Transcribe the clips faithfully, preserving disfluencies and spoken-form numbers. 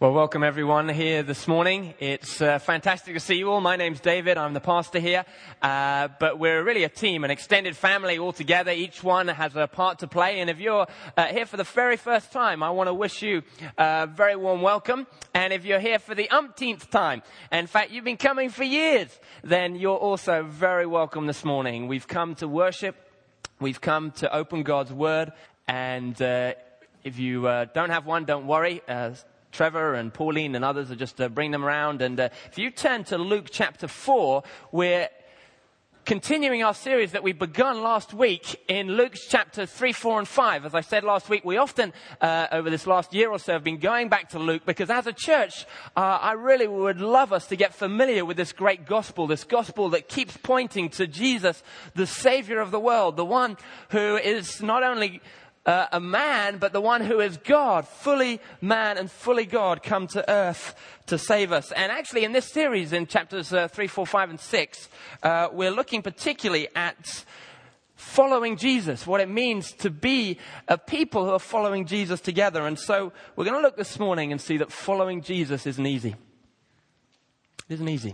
Well, welcome everyone here this morning. It's uh, fantastic to see you all. My name's David. I'm the pastor here. Uh, but we're really a team, an extended family all together. Each one has a part to play. And if you're uh, here for the very first time, I want to wish you a very warm welcome. And if you're here for the umpteenth time, in fact, you've been coming for years, then you're also very welcome this morning. We've come to worship. We've come to open God's Word. And uh, if you uh, don't have one, don't worry. Uh, Trevor and Pauline and others are just uh, bring them around. And uh, if you turn to Luke chapter four, we're continuing our series that we begun last week in Luke chapter three, four, and five. As I said last week, we often, uh, over this last year or so, have been going back to Luke because as a church, uh, I really would love us to get familiar with this great gospel, this gospel that keeps pointing to Jesus, the Savior of the world, the one who is not only Uh, a man, but the one who is God, fully man and fully God, come to earth to save us. And actually in this series, in chapters uh, three, four, five, and six, uh, we're looking particularly at following Jesus, what it means to be a people who are following Jesus together. And so we're going to look this morning and see that following Jesus isn't easy. It isn't easy.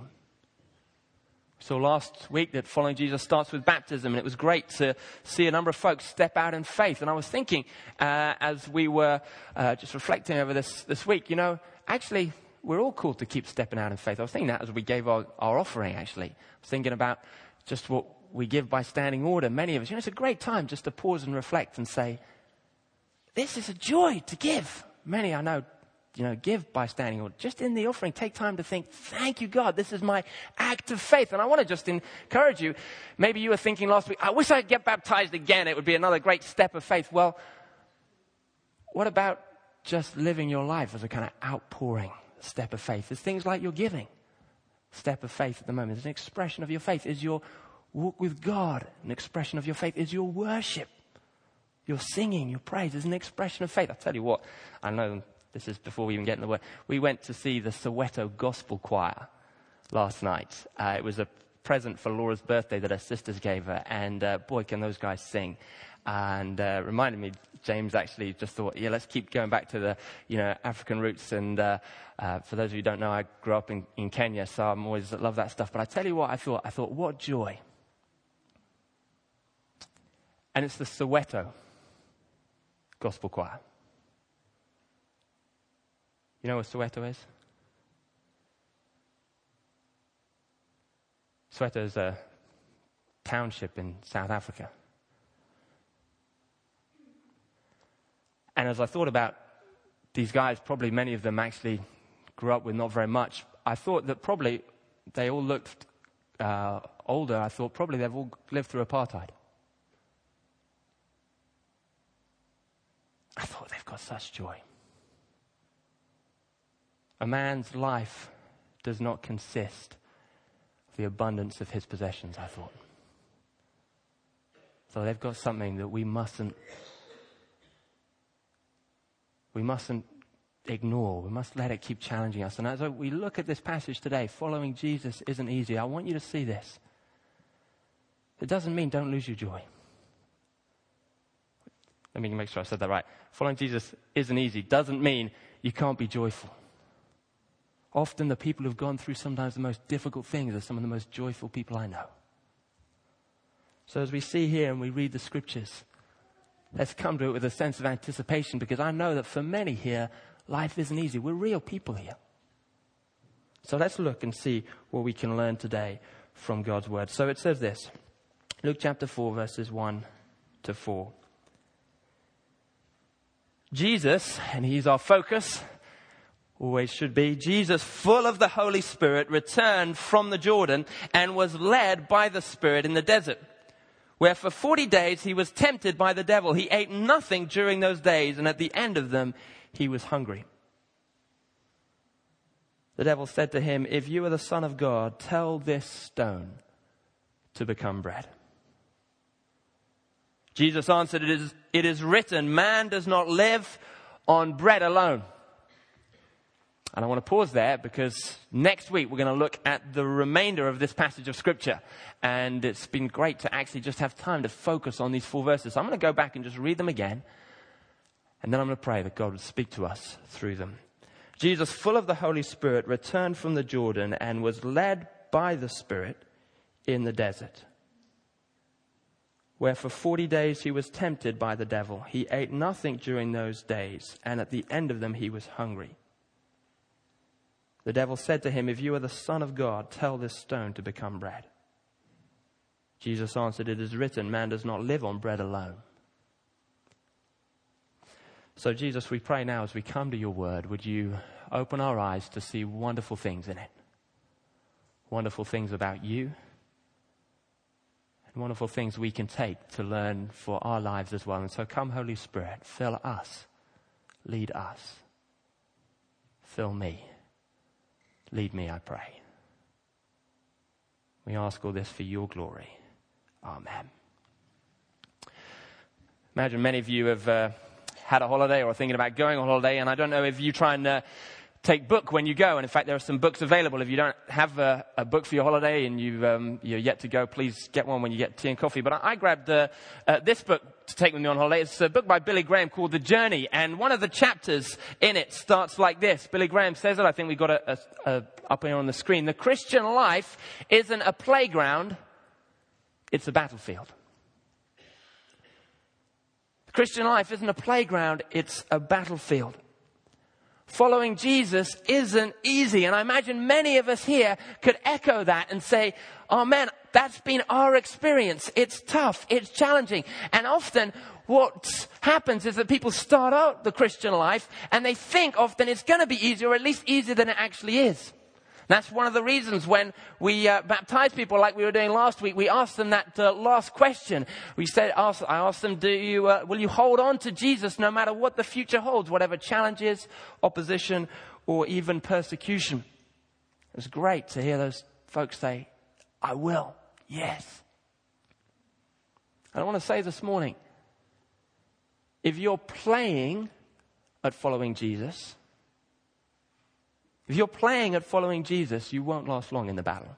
So last week that following Jesus starts with baptism, and it was great to see a number of folks step out in faith. And I was thinking, uh, as we were uh, just reflecting over this this week, you know, actually, we're all called to keep stepping out in faith. I was thinking that as we gave our, our offering, actually. I was thinking about just what we give by standing order. Many of us, you know, it's a great time just to pause and reflect and say, this is a joy to give. Many, I know, you know, give by standing order. Just in the offering, take time to think, thank you, God, this is my act of faith. And I want to just encourage you. Maybe you were thinking last week, I wish I'd get baptized again. It would be another great step of faith. Well, what about just living your life as a kind of outpouring step of faith? There's things like your giving, step of faith at the moment. It's an expression of your faith. Is your walk with God an expression of your faith? Is your worship, your singing, your praise is an expression of faith? I'll tell you what, I know this is before we even get in the word. We went to see the Soweto Gospel Choir last night. Uh, it was a present for Laura's birthday that her sisters gave her. And uh, boy, can those guys sing. And uh, reminded me, James actually just thought, yeah, let's keep going back to the, you know, African roots. And uh, uh, for those of you who don't know, I grew up in, in Kenya, so I'm always love that stuff. But I tell you what I thought. I thought, what joy. And it's the Soweto Gospel Choir. You know what Soweto is? Soweto is a township in South Africa. And as I thought about these guys, probably many of them actually grew up with not very much. I thought that probably they all looked uh, older. I thought probably they've all lived through apartheid. I thought they've got such joy. A man's life does not consist of the abundance of his possessions, I thought. So they've got something that we mustn't, we mustn't ignore. We must let it keep challenging us. And as we look at this passage today, following Jesus isn't easy. I want you to see this. It doesn't mean don't lose your joy. Let me make sure I said that right. Following Jesus isn't easy. Doesn't mean you can't be joyful. Often the people who've gone through sometimes the most difficult things are some of the most joyful people I know. So as we see here and we read the scriptures, let's come to it with a sense of anticipation, because I know that for many here, life isn't easy. We're real people here. So let's look and see what we can learn today from God's word. So it says this, Luke chapter four, verses one to four. Jesus, and he's our focus, always should be, Jesus, full of the Holy Spirit, returned from the Jordan and was led by the Spirit in the desert, where for forty days he was tempted by the devil. He ate nothing during those days, and at the end of them he was hungry. The devil said to him, if you are the Son of God, tell this stone to become bread. Jesus answered, it is, it is written, man does not live on bread alone. And I want to pause there because next week we're going to look at the remainder of this passage of Scripture. And it's been great to actually just have time to focus on these four verses. So I'm going to go back and just read them again. And then I'm going to pray that God would speak to us through them. Jesus, full of the Holy Spirit, returned from the Jordan and was led by the Spirit in the desert, where for forty days he was tempted by the devil. He ate nothing during those days, and at the end of them he was hungry. The devil said to him, "If you are the Son of God, tell this stone to become bread." Jesus answered, "It is written, man does not live on bread alone." So Jesus, we pray now as we come to your word, would you open our eyes to see wonderful things in it? Wonderful things about you. And wonderful things we can take to learn for our lives as well. And so come, Holy Spirit, fill us, lead us, fill me, lead me, I pray. We ask all this for your glory. Amen. Imagine many of you have uh, had a holiday or are thinking about going on holiday, and I don't know if you try and uh, take book when you go. And in fact, there are some books available. If you don't have a, a book for your holiday and you've, um, you're yet to go, please get one when you get tea and coffee. But I, I grabbed uh, uh, this book to take with me on holiday. It's a book by Billy Graham called The Journey. And one of the chapters in it starts like this. Billy Graham says it. I think we've got it up here on the screen. The Christian life isn't a playground. It's a battlefield. The Christian life isn't a playground. It's a battlefield. Following Jesus isn't easy. And I imagine many of us here could echo that and say, oh man, that's been our experience. It's tough. It's challenging. And often what happens is that people start out the Christian life and they think often it's going to be easier, or at least easier than it actually is. That's one of the reasons when we uh, baptize people like we were doing last week, we asked them that uh, last question. We said, ask, I asked them, do you, uh, will you hold on to Jesus no matter what the future holds, whatever challenges, opposition, or even persecution? It was great to hear those folks say, I will, yes. And I want to say this morning, if you're playing at following Jesus, if you're playing at following Jesus, you won't last long in the battle.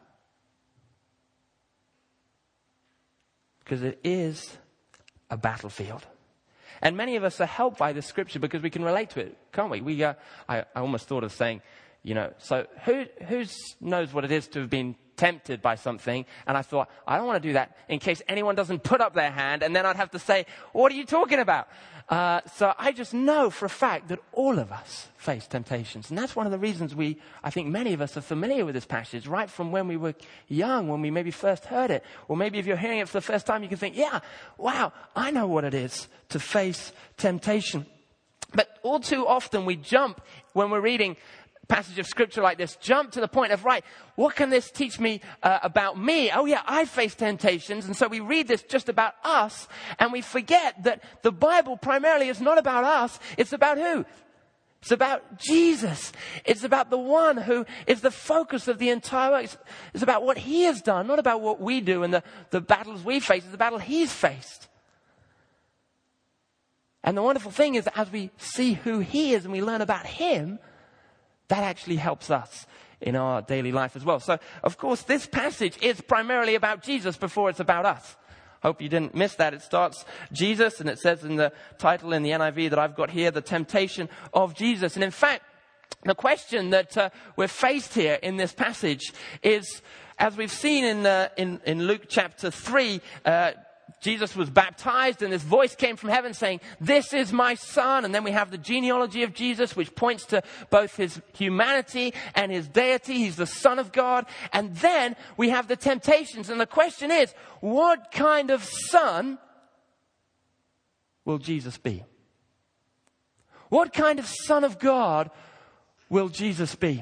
Because it is a battlefield. And many of us are helped by this scripture because we can relate to it, can't we? We, uh, I, I almost thought of saying, you know, so who who knows what it is to have been tempted by something? And I thought, I don't want to do that in case anyone doesn't put up their hand, and then I'd have to say, what are you talking about? Uh, so I just know for a fact that all of us face temptations. And that's one of the reasons we, I think many of us are familiar with this passage right from when we were young, when we maybe first heard it. Or maybe if you're hearing it for the first time, you can think, yeah, wow, I know what it is to face temptation. But all too often we jump when we're reading passage of scripture like this, jump to the point of, right, what can this teach me uh, about me? Oh yeah, I face temptations. And so we read this just about us, and we forget that the Bible primarily is not about us. It's about who? It's about Jesus. It's about the one who is the focus of the entire work. It's, it's about what he has done, not about what we do and the, the battles we face. It's the battle he's faced. And the wonderful thing is that as we see who he is and we learn about him, that actually helps us in our daily life as well. So, of course, this passage is primarily about Jesus before it's about us. Hope you didn't miss that. It starts Jesus, and it says in the title in the N I V that I've got here, the temptation of Jesus. And in fact, the question that uh, we're faced here in this passage is, as we've seen in uh, in, in Luke chapter three, uh, Jesus was baptized and this voice came from heaven saying, this is my son. And then we have the genealogy of Jesus, which points to both his humanity and his deity. He's the Son of God. And then we have the temptations. And the question is, what kind of son will Jesus be? What kind of Son of God will Jesus be?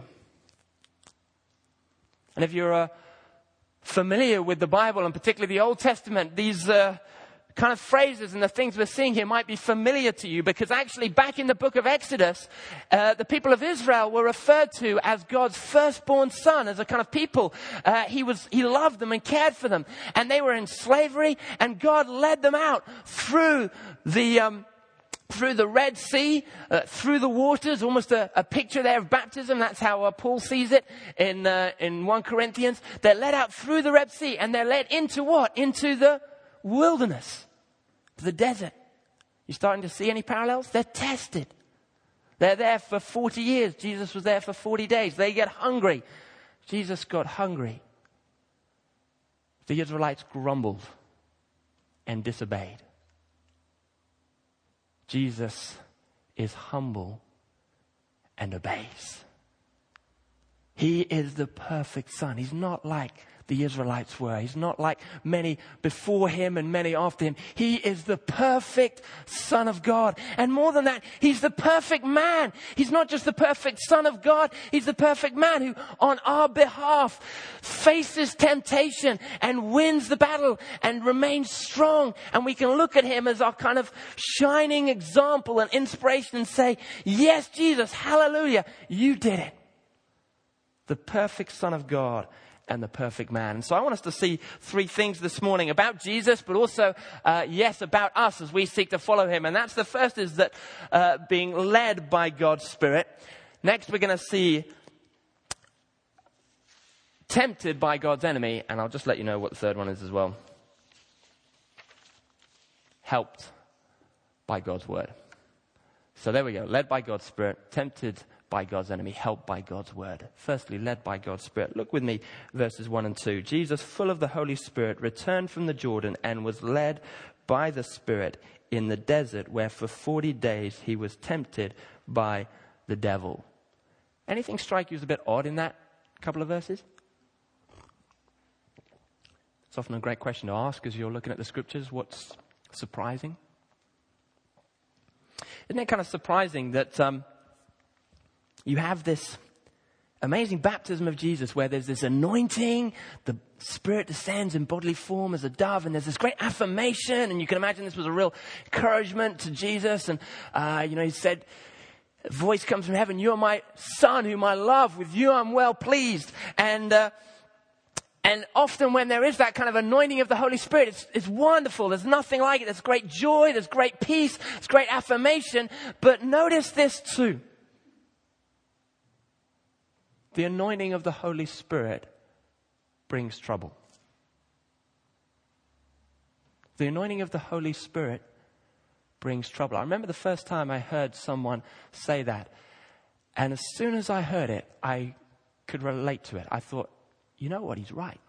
And if you're a familiar with the Bible, and particularly the Old Testament, these uh, kind of phrases and the things we're seeing here might be familiar to you, because actually back in the book of Exodus, uh, the people of Israel were referred to as God's firstborn son, as a kind of people. Uh, he was, he loved them and cared for them, and they were in slavery, and God led them out through the um, through the Red Sea, uh, through the waters, almost a, a picture there of baptism. That's how uh, Paul sees it in uh, in First Corinthians. They're led out through the Red Sea, and they're led into what? Into the wilderness, the desert. You starting to see any parallels? They're tested. They're there for forty years. Jesus was there for forty days. They get hungry. Jesus got hungry. The Israelites grumbled and disobeyed. Jesus is humble and obeys. He is the perfect Son. He's not like the Israelites were. He's not like many before him and many after him. He is the perfect Son of God. And more than that, he's the perfect man. He's not just the perfect Son of God. He's the perfect man who on our behalf faces temptation and wins the battle and remains strong. And we can look at him as our kind of shining example and inspiration and say, yes, Jesus, hallelujah, you did it. The perfect Son of God and the perfect man. And so I want us to see three things this morning about Jesus, but also, uh, yes, about us as we seek to follow him. And that's the first is that uh, being led by God's Spirit. Next, we're going to see tempted by God's enemy. And I'll just let you know what the third one is as well. Helped by God's word. So there we go. Led by God's Spirit, tempted by God's enemy, helped by God's word. Firstly, led by God's Spirit. Look with me, verses one and two. Jesus, full of the Holy Spirit, returned from the Jordan and was led by the Spirit in the desert, where for forty days he was tempted by the devil. Anything strike you as a bit odd in that couple of verses? It's often a great question to ask as you're looking at the scriptures. What's surprising? Isn't it kind of surprising that um, you have this amazing baptism of Jesus where there's this anointing, the Spirit descends in bodily form as a dove, and there's this great affirmation, and you can imagine this was a real encouragement to Jesus. And, uh, you know, he said, a voice comes from heaven, you are my Son whom I love, with you I'm well pleased. And uh, and often when there is that kind of anointing of the Holy Spirit, it's, it's wonderful. There's nothing like it. There's great joy, there's great peace, there's great affirmation. But notice this too. The anointing of the Holy Spirit brings trouble. The anointing of the Holy Spirit brings trouble. I remember the first time I heard someone say that. And as soon as I heard it, I could relate to it. I thought, you know what, he's right.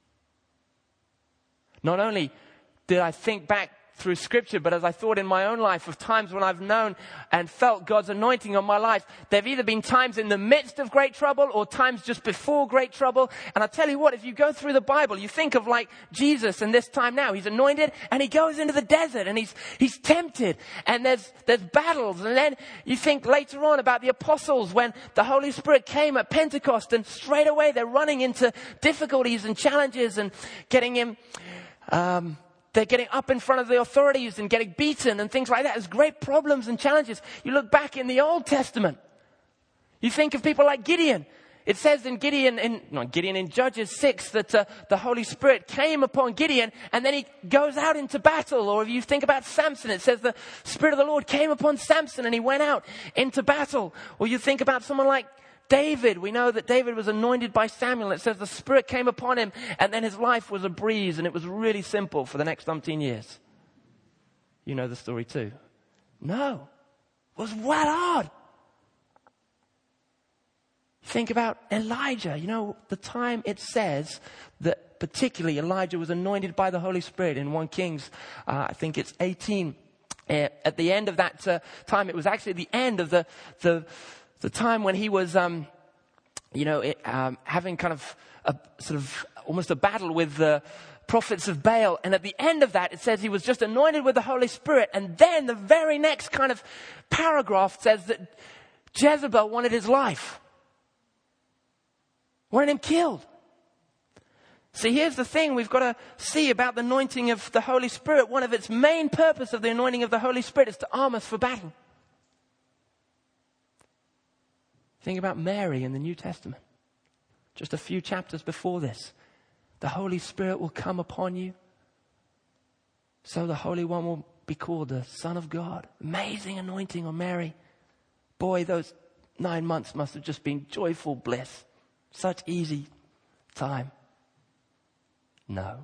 Not only did I think back through scripture, but as I thought in my own life of times when I've known and felt God's anointing on my life, there have either been times in the midst of great trouble or times just before great trouble. And I tell you what, if you go through the Bible, you think of like Jesus and this time now, he's anointed and he goes into the desert and he's, he's tempted and there's, there's battles. And then you think later on about the apostles when the Holy Spirit came at Pentecost and straight away they're running into difficulties and challenges and getting him, um, They're getting up in front of the authorities and getting beaten and things like that. There's great problems and challenges. You look back in the Old Testament. You think of people like Gideon. It says in Gideon, in, not Gideon, in Judges six that uh, the Holy Spirit came upon Gideon and then he goes out into battle. Or if you think about Samson, it says the Spirit of the Lord came upon Samson and he went out into battle. Or you think about someone like David. We know that David was anointed by Samuel. It says the Spirit came upon him and then his life was a breeze and it was really simple for the next umpteen years. You know the story too. No, it was well hard. Think about Elijah. You know, the time it says that particularly Elijah was anointed by the Holy Spirit in First Kings, uh, I think it's eighteen. Uh, at the end of that uh, time, it was actually the end of the the The time when he was, um, you know, it, um, having kind of a sort of almost a battle with the prophets of Baal. And at the end of that, it says he was just anointed with the Holy Spirit. And then the very next kind of paragraph says that Jezebel wanted his life. Wanted him killed. See, here's the thing we've got to see about the anointing of the Holy Spirit. One of its main purpose of the anointing of the Holy Spirit is to arm us for battle. Think about Mary in the New Testament. Just a few chapters before this. The Holy Spirit will come upon you. So the Holy One will be called the Son of God. Amazing anointing on Mary. Boy, those nine months must have just been joyful bliss. Such easy time. No.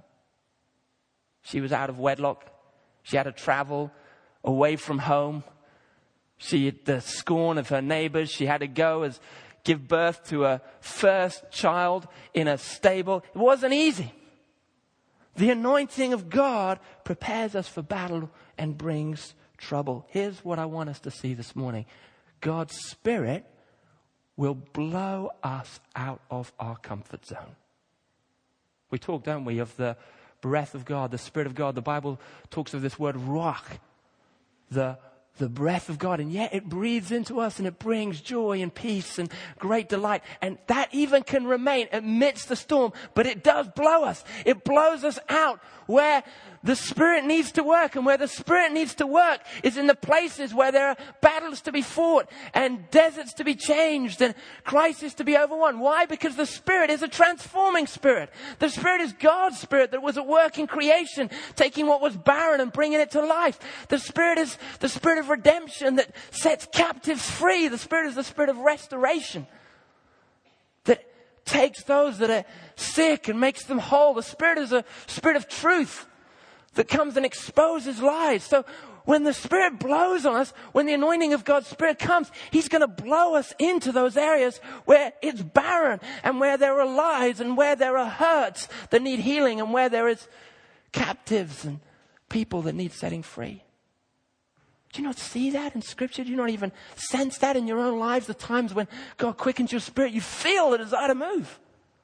She was out of wedlock. She had to travel away from home. She had the scorn of her neighbors. She had to go as give birth to a first child in a stable. It wasn't easy. The anointing of God prepares us for battle and brings trouble. Here's what I want us to see this morning. God's Spirit will blow us out of our comfort zone. We talk, don't we, of the breath of God, the Spirit of God. The Bible talks of this word ruach, the The breath of God, and yet it breathes into us and it brings joy and peace and great delight. And that even can remain amidst the storm, but it does blow us. It blows us out where the Spirit needs to work, and where the Spirit needs to work is in the places where there are battles to be fought and deserts to be changed and crises to be overwon. Why? Because the Spirit is a transforming Spirit. The Spirit is God's Spirit that was at work in creation, taking what was barren and bringing it to life. The Spirit is the Spirit of redemption that sets captives free. The Spirit is the Spirit of restoration that takes those that are sick and makes them whole. The Spirit is a Spirit of truth that comes and exposes lies. So when the Spirit blows on us, when the anointing of God's Spirit comes, He's going to blow us into those areas where it's barren and where there are lies and where there are hurts that need healing and where there is captives and people that need setting free. Do you not see that in Scripture? Do you not even sense that in your own lives? The times when God quickens your spirit, you feel the desire to move.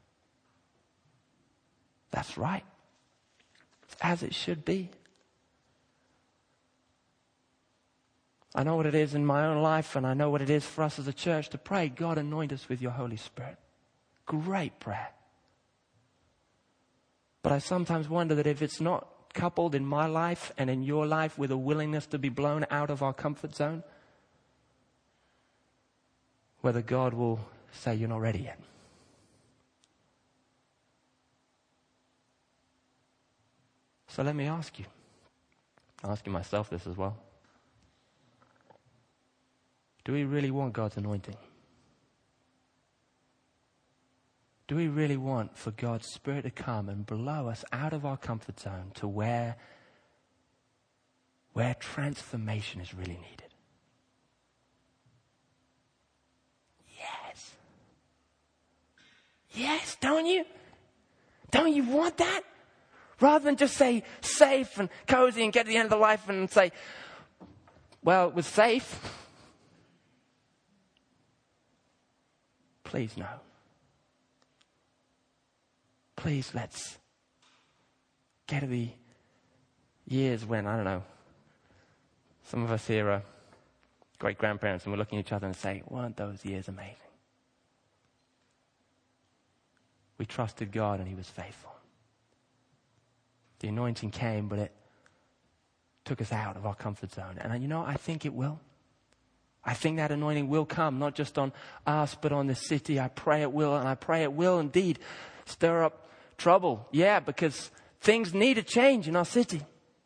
That's right. It's as it should be. I know what it is in my own life, and I know what it is for us as a church to pray, God, anoint us with your Holy Spirit. Great prayer. But I sometimes wonder that if it's not coupled in my life and in your life with a willingness to be blown out of our comfort zone, whether God will say, you're not ready yet. So let me ask you, I'm asking myself this as well. Do we really want God's anointing? Do we really want for God's Spirit to come and blow us out of our comfort zone to where, where transformation is really needed? Yes. Yes, don't you? Don't you want that? Rather than just say safe and cozy and get to the end of the life and say, well, it was safe. Please no. Please, let's get to the years when, I don't know, some of us here are great-grandparents and we're looking at each other and say, weren't those years amazing? We trusted God and He was faithful. The anointing came, but it took us out of our comfort zone. And you know, I think it will. I think that anointing will come, not just on us, but on this city. I pray it will, and I pray it will indeed stir up trouble. Yeah, because things need to change in our city.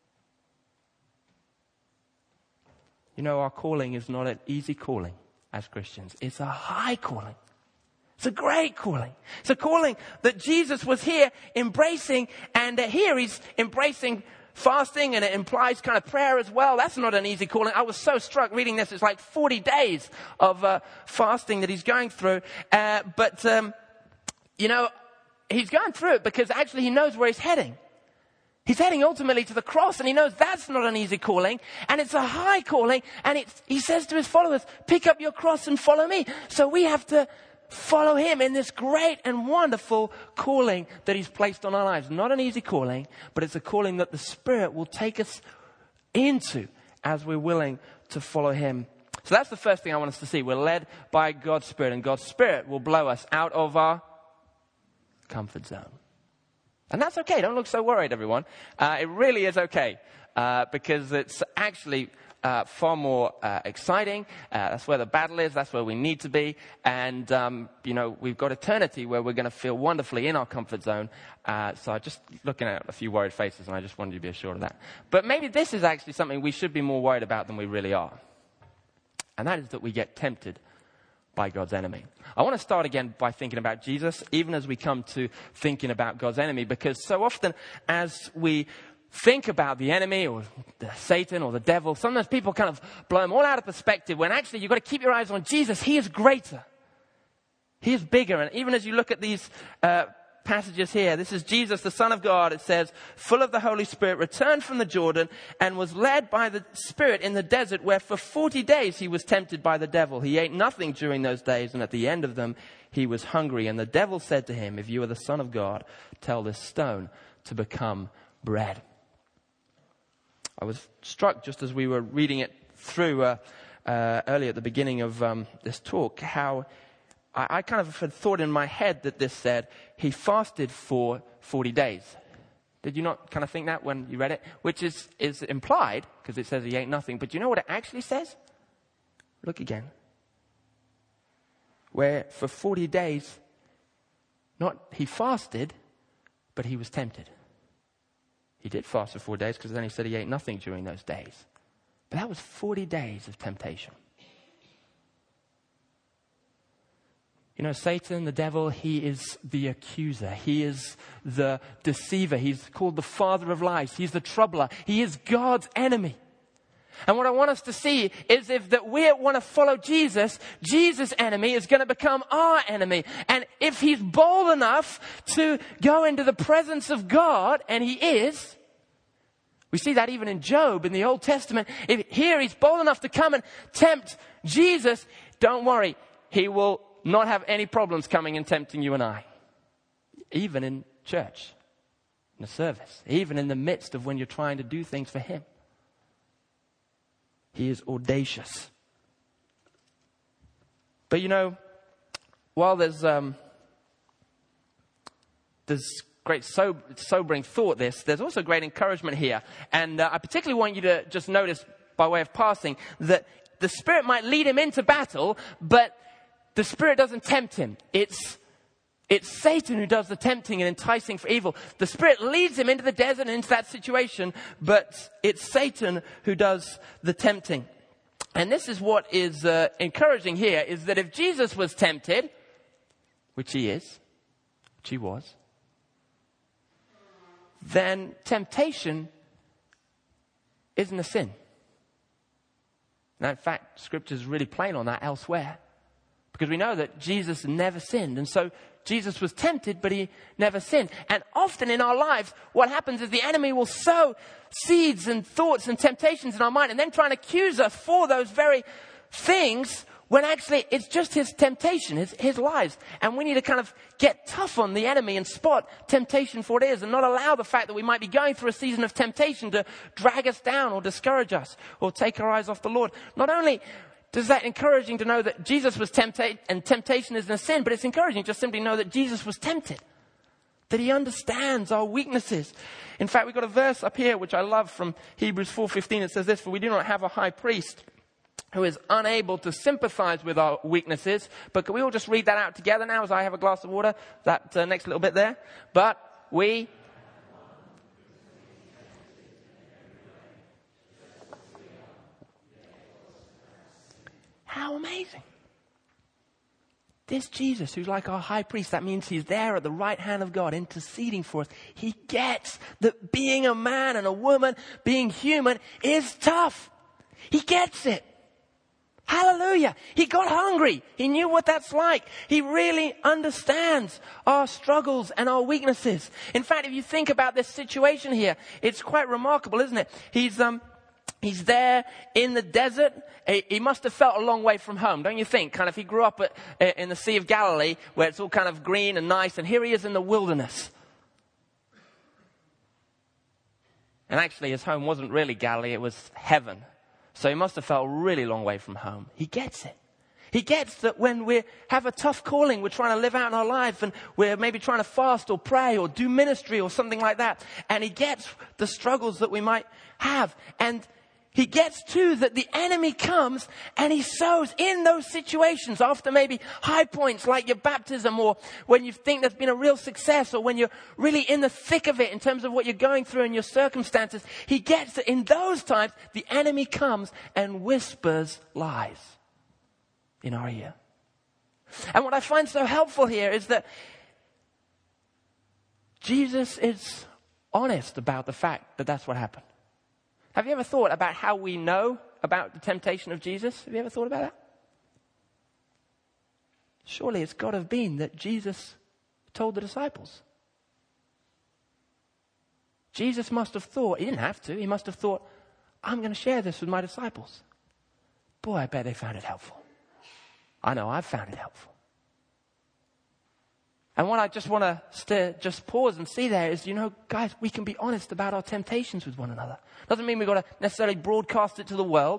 You know, our calling is not an easy calling as Christians. It's a high calling. It's a great calling. It's a calling that Jesus was here embracing, and uh, here He's embracing fasting, and it implies kind of prayer as well. That's not an easy calling. I was so struck reading this. It's like forty days of uh, fasting that He's going through. Uh, but, um, you know, He's going through it because actually He knows where He's heading. He's heading ultimately to the cross, and He knows that's not an easy calling, and it's a high calling. And it's, He says to His followers, pick up your cross and follow me. So we have to follow Him in this great and wonderful calling that He's placed on our lives. Not an easy calling, but it's a calling that the Spirit will take us into as we're willing to follow Him. So that's the first thing I want us to see. We're led by God's Spirit, and God's Spirit will blow us out of our comfort zone. And that's okay. Don't look so worried, everyone. Uh, it really is okay, uh, because it's actually Uh, far more uh, exciting. Uh, that's where the battle is. That's where we need to be. And, um, you know, we've got eternity where we're going to feel wonderfully in our comfort zone. Uh, so I'm just looking at a few worried faces, and I just wanted you to be assured of that. But maybe this is actually something we should be more worried about than we really are. And that is that we get tempted by God's enemy. I want to start again by thinking about Jesus, even as we come to thinking about God's enemy, because so often as we think about the enemy or the Satan or the devil, sometimes people kind of blow them all out of perspective when actually you've got to keep your eyes on Jesus. He is greater. He is bigger. And even as you look at these uh, passages here, this is Jesus, the Son of God. It says, full of the Holy Spirit, returned from the Jordan and was led by the Spirit in the desert where for forty days he was tempted by the devil. He ate nothing during those days, and at the end of them he was hungry. And the devil said to him, if you are the Son of God, tell this stone to become bread. I was struck just as we were reading it through uh, uh, earlier at the beginning of um, this talk, how I, I kind of had thought in my head that this said he fasted for forty days. Did you not kind of think that when you read it? Which is, is implied, because it says he ate nothing. But do you know what it actually says? Look again. Where for forty days, not he fasted, but he was tempted. He did fast for four days because then he said he ate nothing during those days. But that was forty days of temptation. You know, Satan, the devil, he is the accuser. He is the deceiver. He's called the father of lies. He's the troubler. He is God's enemy. And what I want us to see is if that we want to follow Jesus, Jesus' enemy is going to become our enemy. And if he's bold enough to go into the presence of God, and he is, we see that even in Job in the Old Testament. If here he's bold enough to come and tempt Jesus, don't worry, he will not have any problems coming and tempting you and I. Even in church, in the service, even in the midst of when you're trying to do things for him. He is audacious. But you know, while there's um, there's great so- sobering thought, this there's also great encouragement here. And uh, I particularly want you to just notice, by way of passing, that the Spirit might lead him into battle, but the Spirit doesn't tempt him. It's It's Satan who does the tempting and enticing for evil. The Spirit leads him into the desert and into that situation, but it's Satan who does the tempting. And this is what is uh, encouraging here, is that if Jesus was tempted, which he is, which he was, then temptation isn't a sin. Now, in fact, Scripture is really plain on that elsewhere, because we know that Jesus never sinned. And so Jesus was tempted, but he never sinned. And often in our lives, what happens is the enemy will sow seeds and thoughts and temptations in our mind and then try and accuse us for those very things, when actually it's just his temptation, his, his lies. And we need to kind of get tough on the enemy and spot temptation for what it is, and not allow the fact that we might be going through a season of temptation to drag us down or discourage us or take our eyes off the Lord. Not only Does that encouraging to know that Jesus was tempted and temptation isn't a sin, but it's encouraging just simply know that Jesus was tempted, that he understands our weaknesses. In fact, we've got a verse up here which I love from Hebrews four fifteen. It says this: "For we do not have a high priest who is unable to sympathize with our weaknesses." But can we all just read that out together now as I have a glass of water? That uh, next little bit there. But we... How amazing. This Jesus, who's like our high priest, that means he's there at the right hand of God interceding for us. He gets that being a man and a woman, being human, is tough. He gets it. Hallelujah. He got hungry. He knew what that's like. He really understands our struggles and our weaknesses. In fact, if you think about this situation here, it's quite remarkable, isn't it? He's, um, He's there in the desert. He must have felt a long way from home, don't you think? Kind of, he grew up at, in the Sea of Galilee, where it's all kind of green and nice, and here he is in the wilderness. And actually, his home wasn't really Galilee, it was heaven. So he must have felt a really long way from home. He gets it. He gets that when we have a tough calling, we're trying to live out in our life, and we're maybe trying to fast or pray or do ministry or something like that. And he gets the struggles that we might have. And he gets too that the enemy comes and he sows in those situations after maybe high points like your baptism, or when you think there's been a real success, or when you're really in the thick of it in terms of what you're going through and your circumstances. He gets that in those times the enemy comes and whispers lies in our ear. And what I find so helpful here is that Jesus is honest about the fact that that's what happened? Have you ever thought about how we know about the temptation of Jesus? Have you ever thought about that? Surely it's got to have been that Jesus told the disciples. Jesus must have thought, he didn't have to, he must have thought, I'm going to share this with my disciples. Boy, I bet they found it helpful. I know I've found it helpful. And what I just want to st- just pause and see there is, you know, guys, we can be honest about our temptations with one another. Doesn't mean we've got to necessarily broadcast it to the world.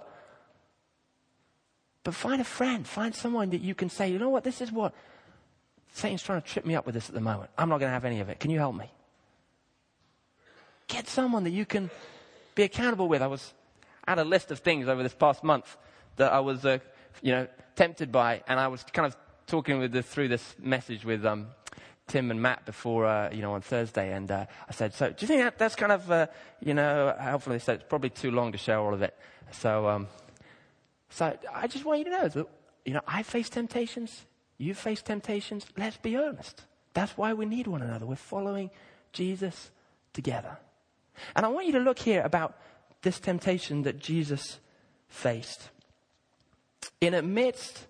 But find a friend, find someone that you can say, you know what, this is what Satan's trying to trip me up with this at the moment. I'm not going to have any of it. Can you help me? Get someone that you can be accountable with. I was I had a list of things over this past month that I was, uh, you know, tempted by, and I was kind of talking with the, through this message with um, Tim and Matt before, uh, you know, on Thursday, and uh, I said, so do you think that that's kind of, uh, you know, helpful? They said it's probably too long to share all of it. So, um, so I just want you to know that, you know, I face temptations. You face temptations. Let's be honest. That's why we need one another. We're following Jesus together. And I want you to look here about this temptation that Jesus faced. In amidst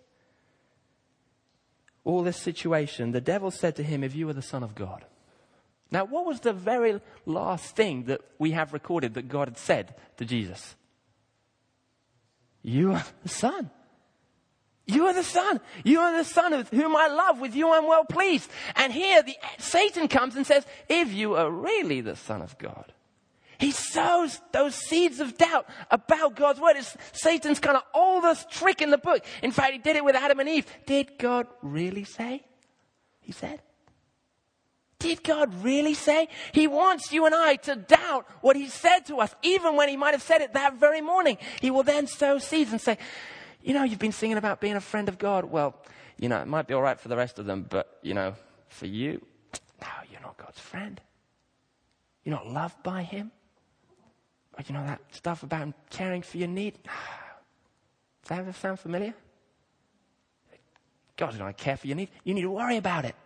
all this situation, the devil said to him, if you are the Son of God. Now, what was the very last thing that we have recorded that God had said to Jesus? You are the Son. You are the Son. You are the Son of whom I love. With you I'm well pleased. And here the Satan comes and says, if you are really the Son of God. He sows those seeds of doubt about God's word. It's Satan's kind of oldest trick in the book. In fact, he did it with Adam and Eve. Did God really say? He said. Did God really say? He wants you and I to doubt what he said to us, even when he might have said it that very morning. He will then sow seeds and say, you know, you've been singing about being a friend of God. Well, you know, it might be all right for the rest of them, but, you know, for you, no, you're not God's friend. You're not loved by him. Or, you know, that stuff about him caring for your need. Does that ever sound familiar? God doesn't care for your need. You need to worry about it.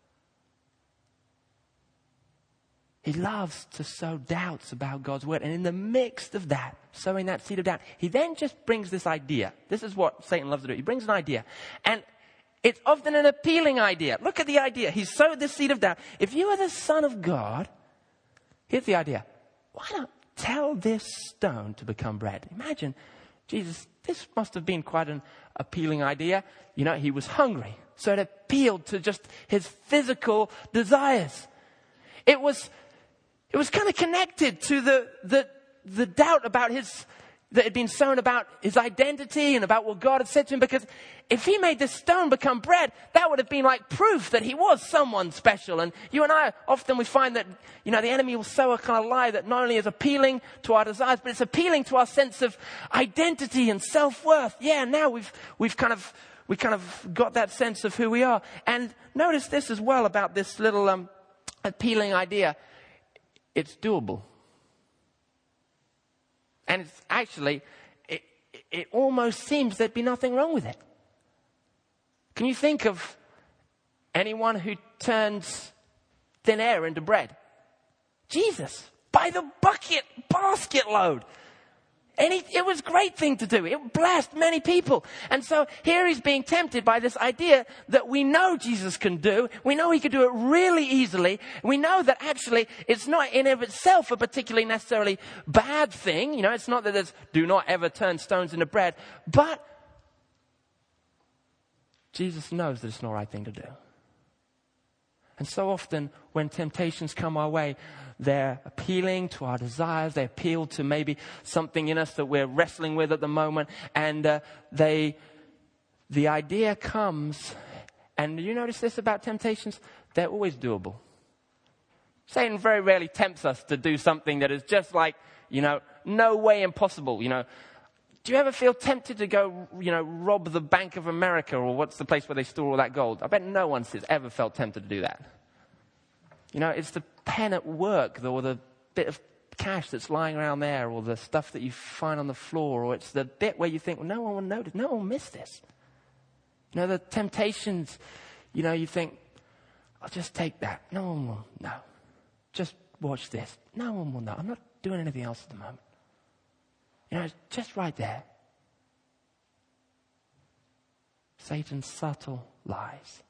He loves to sow doubts about God's word. And in the midst of that, sowing that seed of doubt, he then just brings this idea. This is what Satan loves to do. He brings an idea. And it's often an appealing idea. Look at the idea. He sowed this seed of doubt. If you are the Son of God, here's the idea. Why not tell this stone to become bread? Imagine, Jesus, this must have been quite an appealing idea. You know, he was hungry. So it appealed to just his physical desires. It was... It was kind of connected to the, the, the doubt about his, that had been sown about his identity and about what God had said to him. Because if he made this stone become bread, that would have been like proof that he was someone special. And you and I, often we find that, you know, the enemy will sow a kind of lie that not only is appealing to our desires, but it's appealing to our sense of identity and self-worth. Yeah, now we've, we've kind of, we kind of got that sense of who we are. And notice this as well about this little, um, appealing idea. It's doable. And it's actually, it, it almost seems there'd be nothing wrong with it. Can you think of anyone who turns thin air into bread? Jesus, by the bucket, basket load. And he, it was a great thing to do. It blessed many people. And so here he's being tempted by this idea that we know Jesus can do. We know he can do it really easily. We know that actually it's not in of itself a particularly necessarily bad thing. You know, it's not that there's do not ever turn stones into bread. But Jesus knows that it's not the right thing to do. And so often when temptations come our way, they're appealing to our desires. They appeal to maybe something in us that we're wrestling with at the moment. And uh, they, the idea comes, and you notice this about temptations? They're always doable. Satan very rarely tempts us to do something that is just like, you know, no way impossible. You know, do you ever feel tempted to go, you know, rob the Bank of America, or what's the place where they store all that gold? I bet no one has ever felt tempted to do that. You know, it's the pen at work, or the bit of cash that's lying around there, or the stuff that you find on the floor, or it's the bit where you think, well, no one will notice, no one will miss this. You know, the temptations, you know, you think, I'll just take that. No one will, no. Just watch this. No one will know. I'm not doing anything else at the moment. You know, it's just right there. Satan's subtle lies.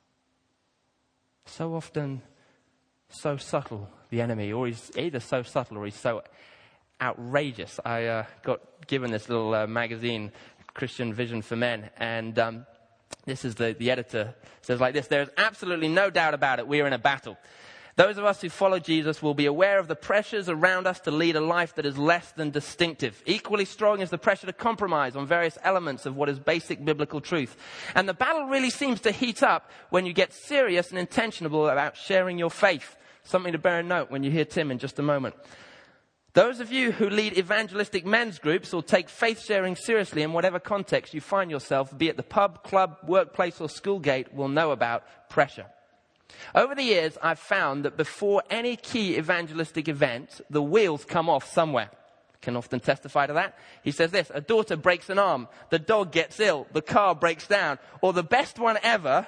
So often, so subtle, the enemy, or he's either so subtle or he's so outrageous. I uh, got given this little uh, magazine, Christian Vision for Men, and um, this is the, the editor, says like this: there is absolutely no doubt about it, we are in a battle. Those of us who follow Jesus will be aware of the pressures around us to lead a life that is less than distinctive. Equally strong is the pressure to compromise on various elements of what is basic biblical truth. And the battle really seems to heat up when you get serious and intentional about sharing your faith. Something to bear in note when you hear Tim in just a moment. Those of you who lead evangelistic men's groups or take faith sharing seriously in whatever context you find yourself, be it the pub, club, workplace or school gate, will know about pressure. Over the years, I've found that before any key evangelistic event, the wheels come off somewhere. I can often testify to that. He says this: a daughter breaks an arm, the dog gets ill, the car breaks down, or the best one ever,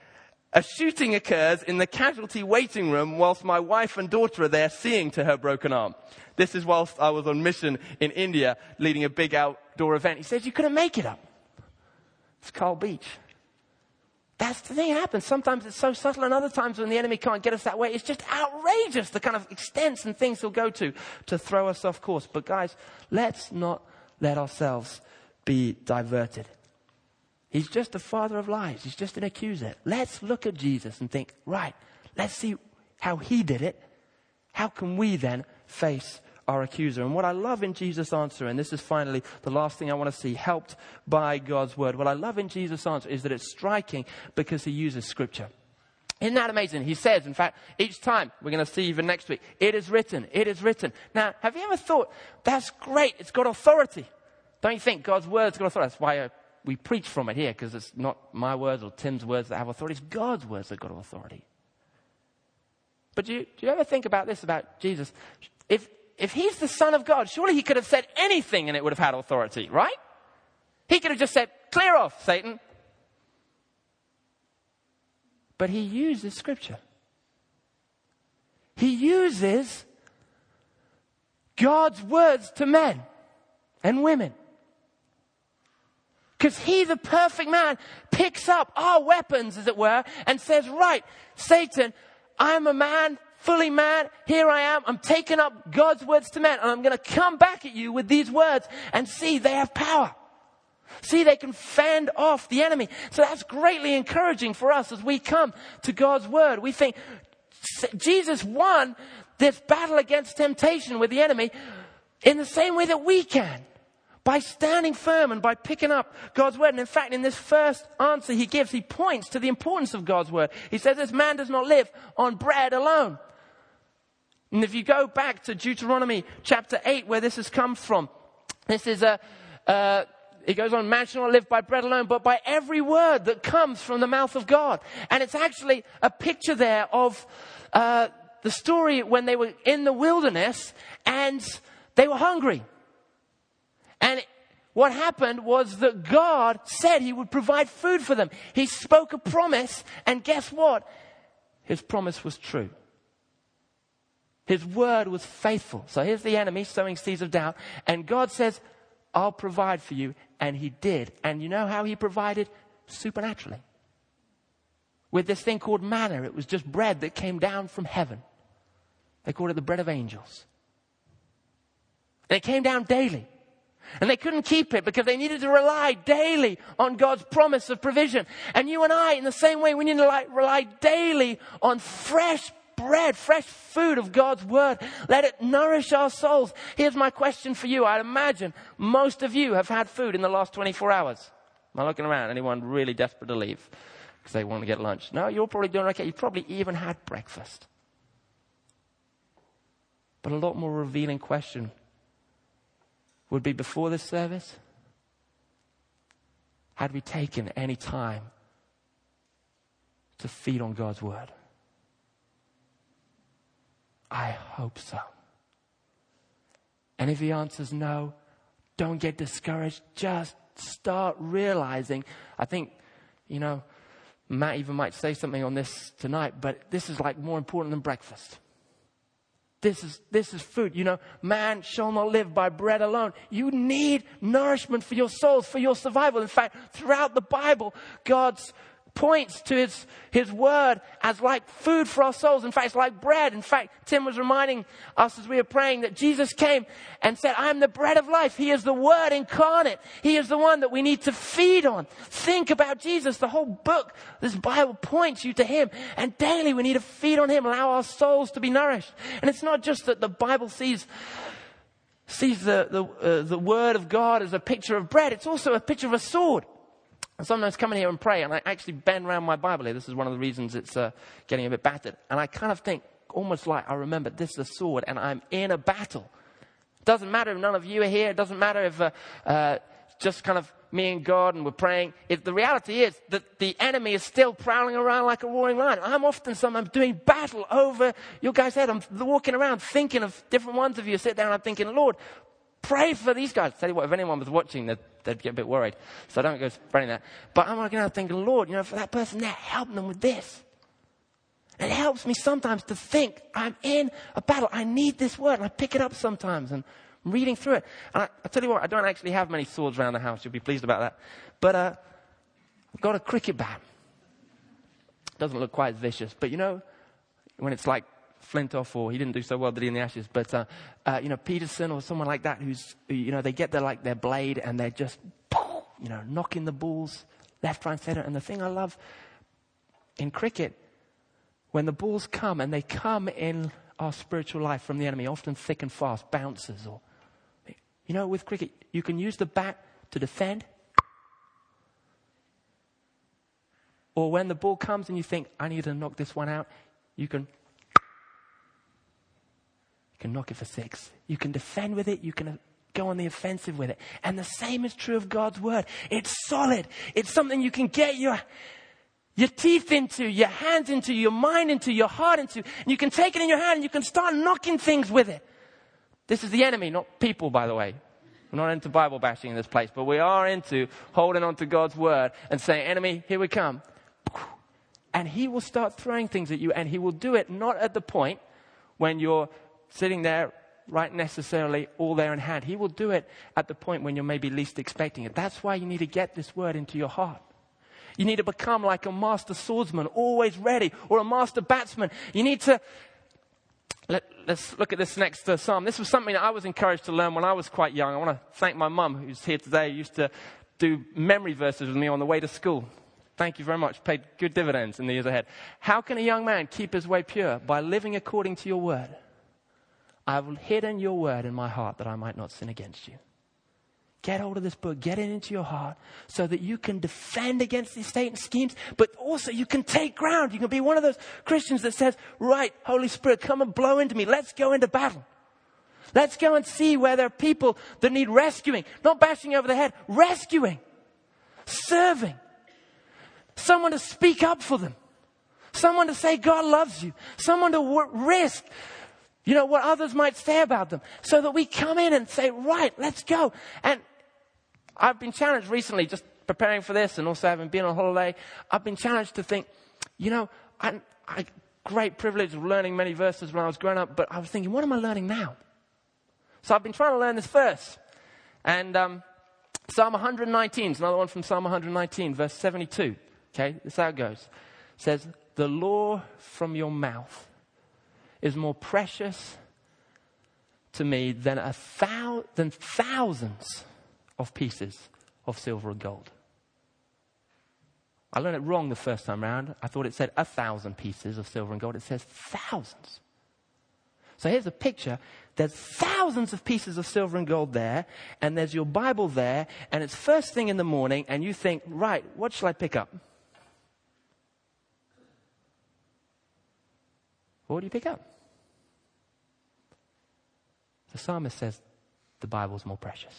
a shooting occurs in the casualty waiting room whilst my wife and daughter are there seeing to her broken arm. This is whilst I was on mission in India leading a big outdoor event. He says, you couldn't make it up. It's Carl Beach. That's the thing that happens. Sometimes it's so subtle, and other times when the enemy can't get us that way, it's just outrageous, the kind of extents and things he'll go to to throw us off course. But guys, let's not let ourselves be diverted. He's just the father of lies. He's just an accuser. Let's look at Jesus and think, right, let's see how he did it. How can we then face our accuser? And what I love in Jesus' answer, and this is finally the last thing I want to see, helped by God's word. What I love in Jesus' answer is that it's striking because he uses scripture. Isn't that amazing? He says, in fact, each time, we're going to see even next week, it is written, it is written. Now, have you ever thought, that's great, it's got authority. Don't you think God's word's got authority? That's why uh, we preach from it here, because it's not my words or Tim's words that have authority. It's God's words that got authority. But do you, do you ever think about this, about Jesus? If If he's the Son of God, surely he could have said anything and it would have had authority, right? He could have just said, clear off, Satan. But he uses scripture. He uses God's words to men and women. Because he, the perfect man, picks up our weapons, as it were, and says, right, Satan, I'm a man, fully man, here I am, I'm taking up God's words to men, and I'm going to come back at you with these words, and see, they have power. See, they can fend off the enemy. So that's greatly encouraging for us as we come to God's word. We think Jesus won this battle against temptation with the enemy in the same way that we can. By standing firm and by picking up God's word. And in fact, in this first answer he gives, he points to the importance of God's word. He says, this man does not live on bread alone. And if you go back to Deuteronomy chapter eight, where this has come from, this is a, uh, it goes on, man shall not live by bread alone, but by every word that comes from the mouth of God. And it's actually a picture there of uh, the story when they were in the wilderness and they were hungry. And what happened was that God said he would provide food for them. He spoke a promise, and guess what? His promise was true. His word was faithful. So here's the enemy sowing seeds of doubt. And God says, I'll provide for you. And he did. And you know how he provided? Supernaturally. With this thing called manna. It was just bread that came down from heaven. They called it the bread of angels. And it came down daily. And they couldn't keep it because they needed to rely daily on God's promise of provision. And you and I, in the same way, we need to rely daily on fresh bread, fresh food of God's word. Let it nourish our souls. Here's my question for you. I imagine most of you have had food in the last twenty-four hours. Am I looking around? Anyone really desperate to leave because they want to get lunch? No, you're probably doing okay. You've probably even had breakfast. But a lot more revealing question would be, before this service, had we taken any time to feed on God's word? I hope so. And if the answer's no, don't get discouraged. Just start realizing. I think, you know, Matt even might say something on this tonight, but this is like more important than breakfast. This is, this is food. You know, man shall not live by bread alone. You need nourishment for your souls, for your survival. In fact, throughout the Bible, God's points to his, his word as like food for our souls. In fact, it's like bread. In fact, Tim was reminding us as we were praying that Jesus came and said, I am the bread of life. He is the word incarnate. He is the one that we need to feed on. Think about Jesus. The whole book, this Bible points you to him. And daily we need to feed on him, allow our souls to be nourished. And it's not just that the Bible sees sees the, the, uh, the word of God as a picture of bread. It's also a picture of a sword. I sometimes come in here and pray, and I actually bend around my Bible here. This is one of the reasons it's uh, getting a bit battered. And I kind of think, almost like I remember, this is a sword, and I'm in a battle. It doesn't matter if none of you are here. It doesn't matter if uh, uh, just kind of me and God and we're praying. It, the reality is that the enemy is still prowling around like a roaring lion. I'm often sometimes doing battle over your guys' head. I'm walking around thinking of different ones of you. I sit down and I'm thinking, Lord, pray for these guys. Tell you what, if anyone was watching, they'd, they'd get a bit worried. So I don't go spreading that. But I'm looking around thinking, Lord, you know, for that person there, help them with this. And it helps me sometimes to think, I'm in a battle. I need this word. And I pick it up sometimes and I'm reading through it. And I, I tell you what, I don't actually have many swords around the house. You'll be pleased about that. But uh, I've got a cricket bat. Doesn't look quite as vicious. But you know, when it's like Flintoff, or he didn't do so well, did he, in the Ashes? But, uh, uh, you know, Peterson or someone like that who's, who, you know, they get their, like, their blade and they're just, you know, knocking the balls left, right, center. And the thing I love in cricket, when the balls come, and they come in our spiritual life from the enemy, often thick and fast, bounces. Or, you know, with cricket, you can use the bat to defend. Or when the ball comes and you think, I need to knock this one out, you can You can knock it for six. You can defend with it. You can go on the offensive with it. And the same is true of God's word. It's solid. It's something you can get your, your teeth into, your hands into, your mind into, your heart into. And you can take it in your hand and you can start knocking things with it. This is the enemy, not people, by the way. We're not into Bible bashing in this place, but we are into holding on to God's word and saying, enemy, here we come. And he will start throwing things at you, and he will do it not at the point when you're sitting there, right, necessarily all there in hand. He will do it at the point when you're maybe least expecting it. That's why you need to get this word into your heart. You need to become like a master swordsman, always ready, or a master batsman. You need to, let, let's look at this next uh, psalm. This was something that I was encouraged to learn when I was quite young. I want to thank my mum, who's here today, who used to do memory verses with me on the way to school. Thank you very much. Paid good dividends in the years ahead. How can a young man keep his way pure? By living according to your word. I have hidden your word in my heart that I might not sin against you. Get hold of this book. Get it into your heart so that you can defend against these Satan schemes, but also you can take ground. You can be one of those Christians that says, right, Holy Spirit, come and blow into me. Let's go into battle. Let's go and see where there are people that need rescuing. Not bashing over the head, rescuing, serving. Someone to speak up for them. Someone to say God loves you. Someone to w- risk You know, what others might say about them, so that we come in and say, right, let's go. And I've been challenged recently, just preparing for this and also having been on holiday, I've been challenged to think, you know, I, I great privilege of learning many verses when I was growing up, but I was thinking, what am I learning now? So I've been trying to learn this verse. And um, Psalm one nineteen is another one from Psalm one nineteen, verse seventy-two. Okay, this is how it goes. It says, the law from your mouth is more precious to me than a thou- than thousands of pieces of silver and gold. I learned it wrong the first time around. I thought it said a thousand pieces of silver and gold. It says thousands. So here's a picture. There's thousands of pieces of silver and gold there, and there's your Bible there, and it's first thing in the morning, and you think, right, what shall I pick up? What do you pick up? The psalmist says the Bible's more precious.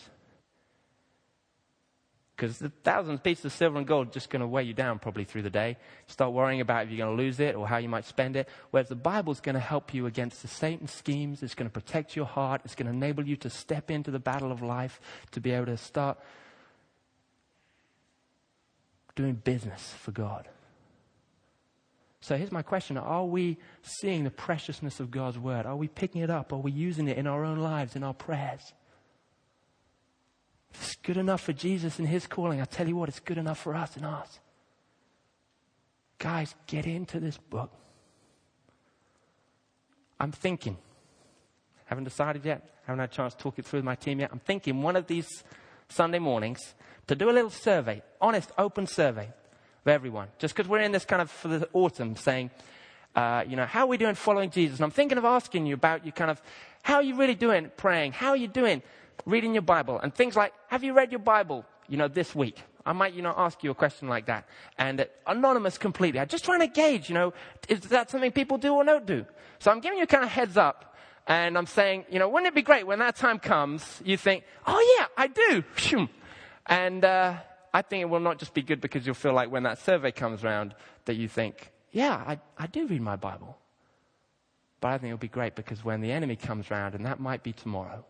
Because the thousands of pieces of silver and gold are just going to weigh you down probably through the day. Start worrying about if you're going to lose it or how you might spend it. Whereas the Bible's going to help you against the Satan schemes. It's going to protect your heart. It's going to enable you to step into the battle of life, to be able to start doing business for God. So here's my question. Are we seeing the preciousness of God's word? Are we picking it up? Are we using it in our own lives, in our prayers? If it's good enough for Jesus and his calling, I tell you what, it's good enough for us and ours. Guys, get into this book. I'm thinking, haven't decided yet, haven't had a chance to talk it through with my team yet. I'm thinking one of these Sunday mornings to do a little survey, honest, open survey of everyone. Just because we're in this kind of, for the autumn, saying, uh, you know, how are we doing following Jesus? And I'm thinking of asking you about you kind of, how are you really doing praying? How are you doing reading your Bible? And things like, have you read your Bible, you know, this week? I might, you know, ask you a question like that. And uh, anonymous completely. I'm just trying to gauge, you know, is that something people do or don't do? So I'm giving you kind of heads up. And I'm saying, you know, wouldn't it be great when that time comes, you think, oh yeah, I do. And uh, I think it will not just be good because you'll feel like when that survey comes around that you think, yeah, I, I do read my Bible. But I think it'll be great because when the enemy comes around, and that might be tomorrow,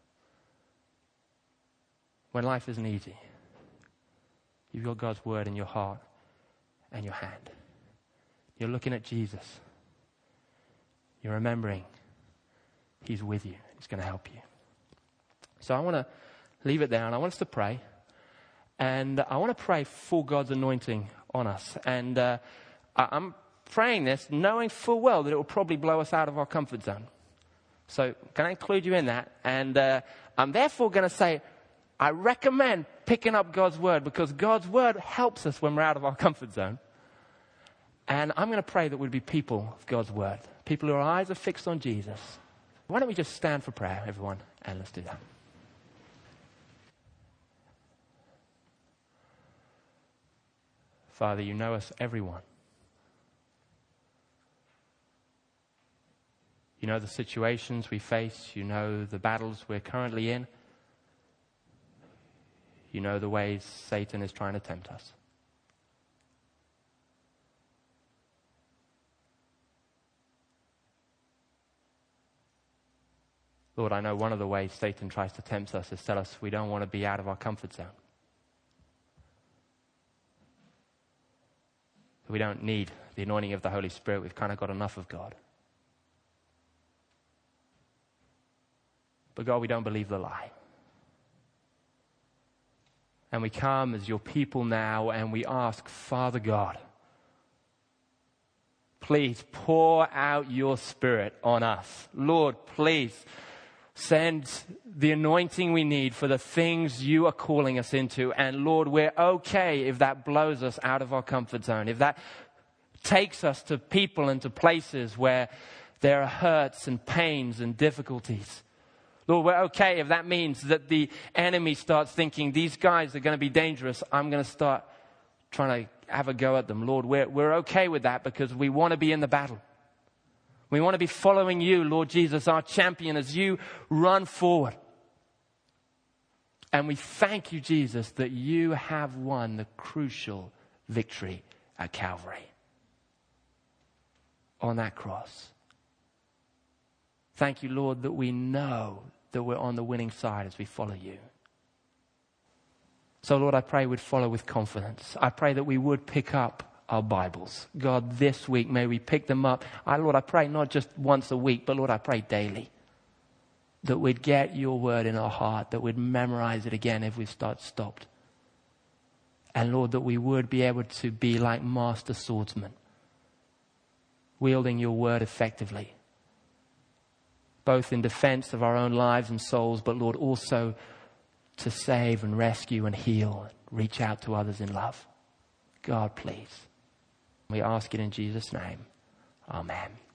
when life isn't easy, you've got God's word in your heart and your hand. You're looking at Jesus. You're remembering he's with you. He's going to help you. So I want to leave it there, and I want us to pray. And I want to pray for God's anointing on us. And uh, I'm praying this knowing full well that it will probably blow us out of our comfort zone. So can I include you in that? And uh, I'm therefore going to say, I recommend picking up God's word because God's word helps us when we're out of our comfort zone. And I'm going to pray that we'd be people of God's word, people whose eyes are fixed on Jesus. Why don't we just stand for prayer, everyone, and let's do that. Father, you know us, everyone. You know the situations we face. You know the battles we're currently in. You know the ways Satan is trying to tempt us. Lord, I know one of the ways Satan tries to tempt us is tell us we don't want to be out of our comfort zone. We don't need the anointing of the Holy Spirit. We've kind of got enough of God. But God, we don't believe the lie. And we come as your people now and we ask, Father God, please pour out your Spirit on us. Lord, please send the anointing we need for the things you are calling us into. And Lord, we're okay if that blows us out of our comfort zone. If that takes us to people and to places where there are hurts and pains and difficulties. Lord, we're okay if that means that the enemy starts thinking, these guys are going to be dangerous. I'm going to start trying to have a go at them. Lord, we're, we're okay with that because we want to be in the battle. We want to be following you, Lord Jesus, our champion, as you run forward. And we thank you, Jesus, that you have won the crucial victory at Calvary. On that cross. Thank you, Lord, that we know that we're on the winning side as we follow you. So, Lord, I pray we'd follow with confidence. I pray that we would pick up our Bibles. God, this week, may we pick them up. I, Lord, I pray not just once a week, but Lord, I pray daily. That we'd get your word in our heart, that we'd memorize it again if we start stopped. And Lord, that we would be able to be like master swordsmen, wielding your word effectively, both in defense of our own lives and souls, but Lord, also to save and rescue and heal, and reach out to others in love. God, please. We ask it in Jesus' name. Amen.